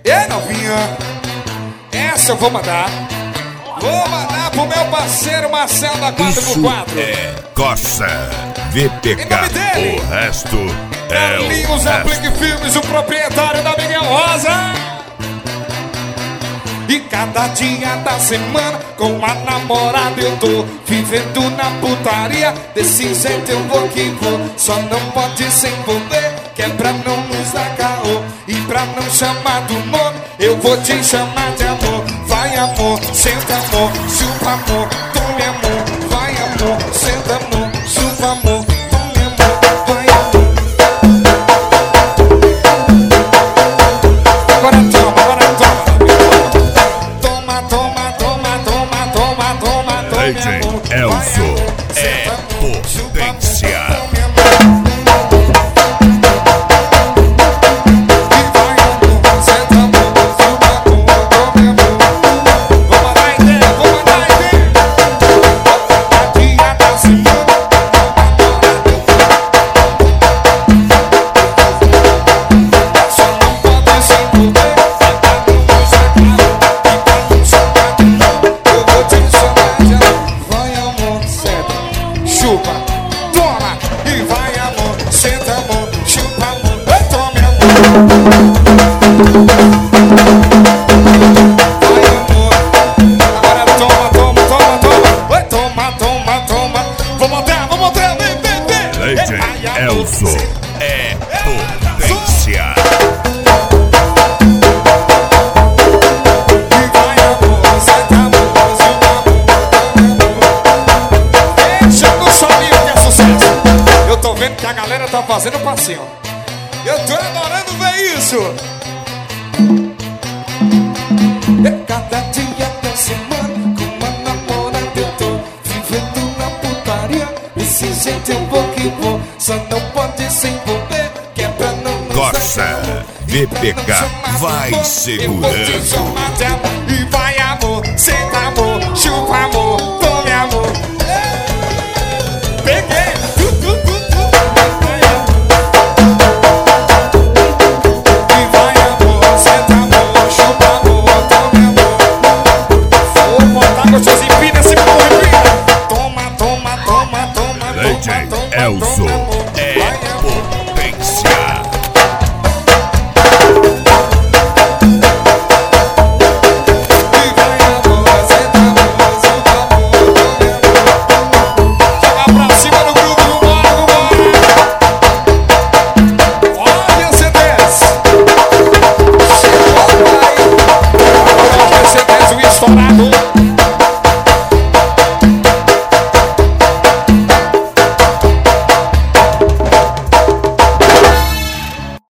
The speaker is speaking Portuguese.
E novinha, essa eu vou mandar. Vou mandar pro meu parceiro Marcelo da 4x4. É Corsa VPK. O resto é o Carlinhos Aplique Filmes, o proprietário da Miguel Rosa. E cada dia da semana com a namorada eu tô vivendo na putaria. Desse jeito eu vou que vou, só não pode se envolver, que é pra não nos dar caô. E pra não chamar do nome, eu vou te chamar de amor. Vai amor, senta amor, chupa amor, tome amor. Vai amor, senta amor, chupa amor, tome amor. Vai amor. Agora toma, agora toma. Toma, toma, toma, toma, toma, toma, toma. DJ Elzo é potência. Chupa, toma e vai amor, senta amor, chupa amor, tome amor. Vai amor, agora toma, toma, toma, toma, vai toma, toma, toma. Vou montar, vem, vem, vem. DJ Elzo é potência. E vai amor, senta amor, chupa amor. Deixa eu não sabia o que é sucesso. Eu tô vendo que a galera tá fazendo passinho. Eu tô adorando ver isso. Cada dia da semana com uma namorada eu tô vivendo na putaria. Desse jeito eu vou que vou, só não pode se envolver, que é pra não nos Corsa dar caô. VPK vai Eu vou te segurando. chamar de amor. E vai amor, senta amor, chupa amor.